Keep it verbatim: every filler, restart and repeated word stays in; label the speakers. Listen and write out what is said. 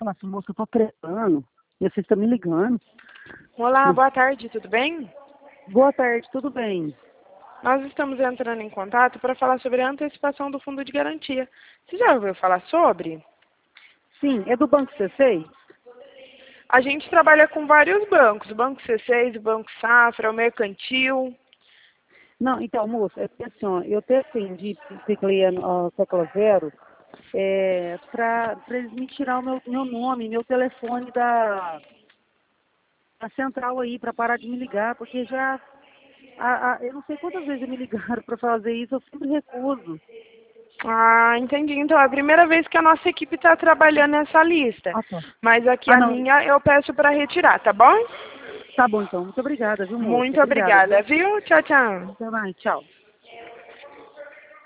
Speaker 1: assim, moça, eu tô precisando. E vocês estão me ligando.
Speaker 2: Olá, boa tarde, tudo bem?
Speaker 1: Boa tarde, tudo bem?
Speaker 2: Nós estamos entrando em contato para falar sobre a antecipação do fundo de garantia. Você já ouviu falar sobre?
Speaker 1: Sim, é do Banco C seis?
Speaker 2: A gente trabalha com vários bancos, o Banco C seis, o Banco Safra, o Mercantil.
Speaker 1: Não, então, moça, é assim, ó, eu até atendi teclei a tecla zero é, para eles me tirar o meu, meu nome, meu telefone da, da central aí, para parar de me ligar, porque já, a, a, eu não sei quantas vezes me ligaram para fazer isso, eu sempre recuso.
Speaker 2: Ah, entendi. Então é a primeira vez que a nossa equipe está trabalhando nessa lista.
Speaker 1: Ah, tá.
Speaker 2: Mas aqui
Speaker 1: Ah,
Speaker 2: a
Speaker 1: não.
Speaker 2: minha eu peço para retirar, tá bom?
Speaker 1: Tá bom, então. Muito obrigada, viu, moça?
Speaker 2: Muito
Speaker 1: Obrigada,
Speaker 2: obrigada,
Speaker 1: viu?
Speaker 2: viu? Tchau, tchau.
Speaker 1: Até mais. Tchau.